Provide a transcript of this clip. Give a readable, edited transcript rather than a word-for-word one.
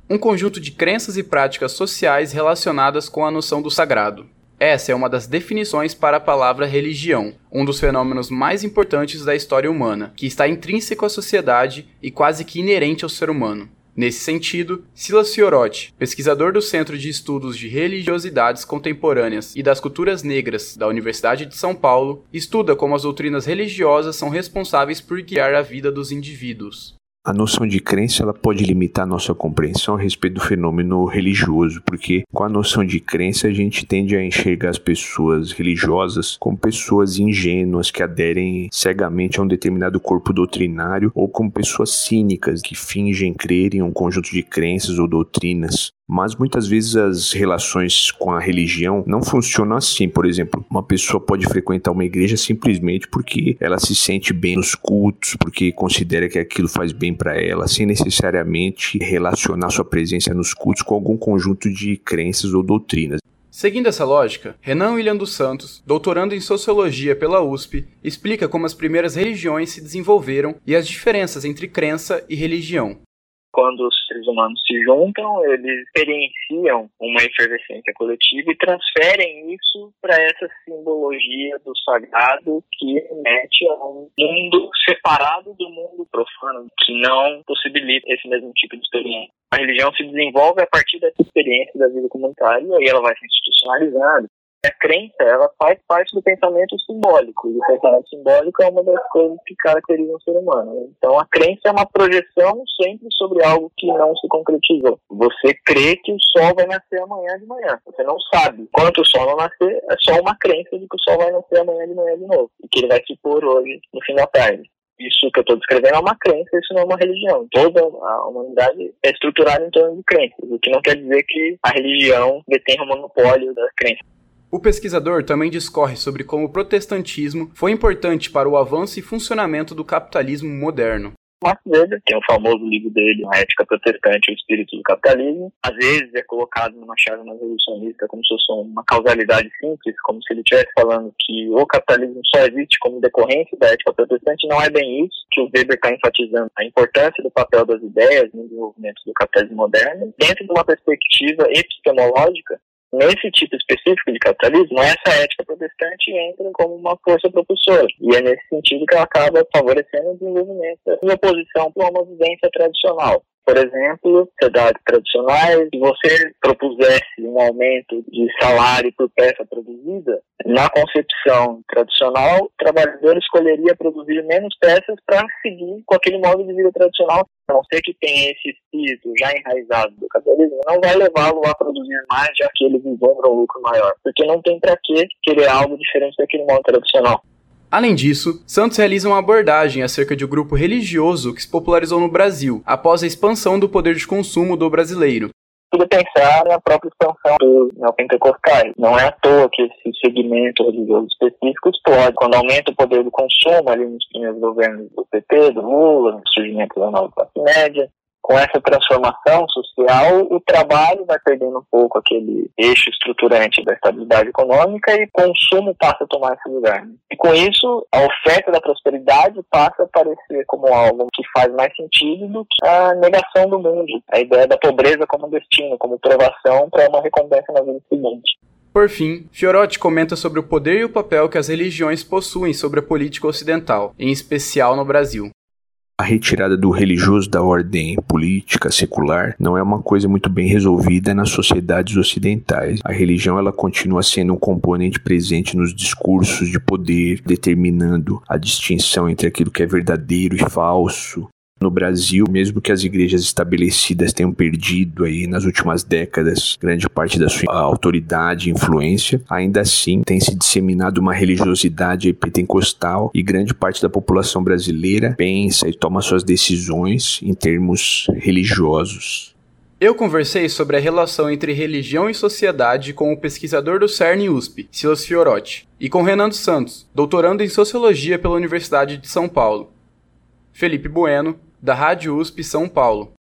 um conjunto de crenças e práticas sociais relacionadas com a noção do sagrado. Essa é uma das definições para a palavra religião, um dos fenômenos mais importantes da história humana, que está intrínseco à sociedade e quase que inerente ao ser humano. Nesse sentido, Silas Fiorotti, pesquisador do Centro de Estudos de Religiosidades Contemporâneas e das Culturas Negras da Universidade de São Paulo, estuda como as doutrinas religiosas são responsáveis por guiar a vida dos indivíduos. A noção de crença ela pode limitar a nossa compreensão a respeito do fenômeno religioso, porque com a noção de crença a gente tende a enxergar as pessoas religiosas como pessoas ingênuas que aderem cegamente a um determinado corpo doutrinário ou como pessoas cínicas que fingem crer em um conjunto de crenças ou doutrinas. Mas muitas vezes as relações com a religião não funcionam assim. Por exemplo, uma pessoa pode frequentar uma igreja simplesmente porque ela se sente bem nos cultos, porque considera que aquilo faz bem para ela, sem necessariamente relacionar sua presença nos cultos com algum conjunto de crenças ou doutrinas. Seguindo essa lógica, Renan William dos Santos, doutorando em Sociologia pela USP, explica como as primeiras religiões se desenvolveram e as diferenças entre crença e religião. Quando os seres humanos se juntam, eles experienciam uma efervescência coletiva e transferem isso para essa simbologia do sagrado que remete a um mundo separado do mundo profano, que não possibilita esse mesmo tipo de experiência. A religião se desenvolve a partir dessa experiência da vida comunitária e aí ela vai se institucionalizando. A crença, ela faz parte do pensamento simbólico, e o pensamento simbólico é uma das coisas que caracterizam o ser humano. Então, a crença é uma projeção sempre sobre algo que não se concretizou. Você crê que o sol vai nascer amanhã de manhã. Você não sabe. Quando o sol não nascer, é só uma crença de que o sol vai nascer amanhã de manhã de novo, e que ele vai se pôr hoje, no fim da tarde. Isso que eu estou descrevendo é uma crença, isso não é uma religião. Toda a humanidade é estruturada em torno de crenças, o que não quer dizer que a religião detenha o monopólio da crença. O pesquisador também discorre sobre como o protestantismo foi importante para o avanço e funcionamento do capitalismo moderno. Max Weber tem o famoso livro dele, A Ética Protestante e o Espírito do Capitalismo. Às vezes é colocado numa chave mais evolucionista como se fosse uma causalidade simples, como se ele estivesse falando que o capitalismo só existe como decorrência da ética protestante. Não é bem isso que o Weber está enfatizando. A importância do papel das ideias no desenvolvimento do capitalismo moderno, dentro de uma perspectiva epistemológica. Nesse tipo específico de capitalismo, essa ética protestante entra como uma força propulsora. E é nesse sentido que ela acaba favorecendo o desenvolvimento em oposição para uma vivência tradicional. Por exemplo, sociedades tradicionais, se você propusesse um aumento de salário por peça produzida, na concepção tradicional, o trabalhador escolheria produzir menos peças para seguir com aquele modo de vida tradicional. A não ser que tenha esse espírito já enraizado do capitalismo, não vai levá-lo a produzir mais, já que ele vislumbra um lucro maior. Porque não tem para que querer algo diferente daquele modo tradicional. Além disso, Santos realiza uma abordagem acerca de um grupo religioso que se popularizou no Brasil, após a expansão do poder de consumo do brasileiro. Tudo pensar na própria expansão dos neopentecostais. Não é à toa que esse segmento religioso específico explode. Quando aumenta o poder do consumo, ali nos primeiros governos do PT, do Lula, no surgimento da nova classe média, com essa transformação social, o trabalho vai perdendo um pouco aquele eixo estruturante da estabilidade econômica e o consumo passa a tomar esse lugar. E com isso, a oferta da prosperidade passa a aparecer como algo que faz mais sentido do que a negação do mundo. A ideia da pobreza como destino, como provação para uma recompensa na vida seguinte. Por fim, Fiorotti comenta sobre o poder e o papel que as religiões possuem sobre a política ocidental, em especial no Brasil. A retirada do religioso da ordem política secular não é uma coisa muito bem resolvida nas sociedades ocidentais. A religião ela continua sendo um componente presente nos discursos de poder, determinando a distinção entre aquilo que é verdadeiro e falso. No Brasil, mesmo que as igrejas estabelecidas tenham perdido aí nas últimas décadas grande parte da sua autoridade e influência, ainda assim tem se disseminado uma religiosidade pentecostal e grande parte da população brasileira pensa e toma suas decisões em termos religiosos. Eu conversei sobre a relação entre religião e sociedade com o pesquisador do CERN USP, Silas Fiorotti, e com Renan dos Santos, doutorando em Sociologia pela Universidade de São Paulo. Felipe Bueno, da Rádio USP São Paulo.